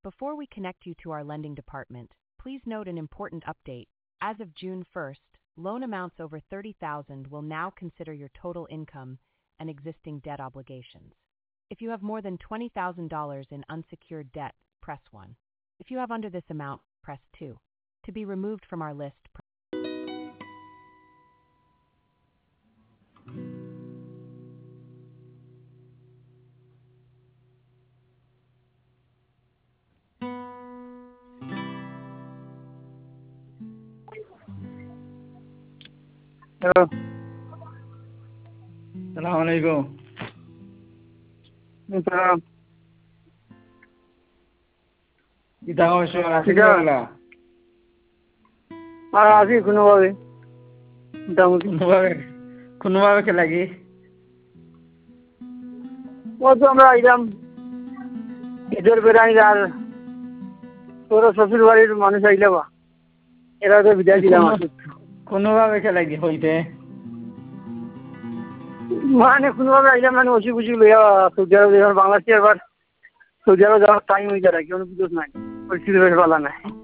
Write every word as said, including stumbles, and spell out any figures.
Before we connect you to our lending department, please note an important update. As of June first, loan amounts over thirty thousand dollars will now consider your total income and existing debt obligations. If you have more than twenty thousand dollars in unsecured debt, press one. If you have under this amount, press two. To be removed from our list, press Hello. Assalamualaikum. Salam. Kita ngomong asik lah. আর আসি কোনোভাবে মোটামুটি কোনোভাবে কোনোভাবে খেলা কি ও তো আমরা আইলাম এদের বেড়াই আর তোর শ্বশুর বাড়ির মানুষ আইলে বা এরা তো বিদায় দিলাম কোনোভাবে খেলা কি হইতে মানে কোনোভাবে আইলাম মানে ওষি বুঝি লইয়া সৌদি আরব বাংলাদেশে এবার সৌদি আরব যাওয়ার টাইম হয়ে যায় কোনো বুঝোস নাই পরিস্থিতি বেশ ভালো নাই